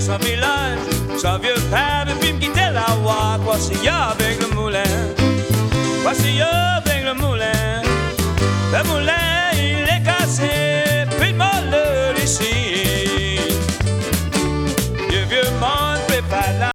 son village. Son vieux père veut plus me quitter la voie. Voici avec le moulin. Voici avec le moulin. Le moulin.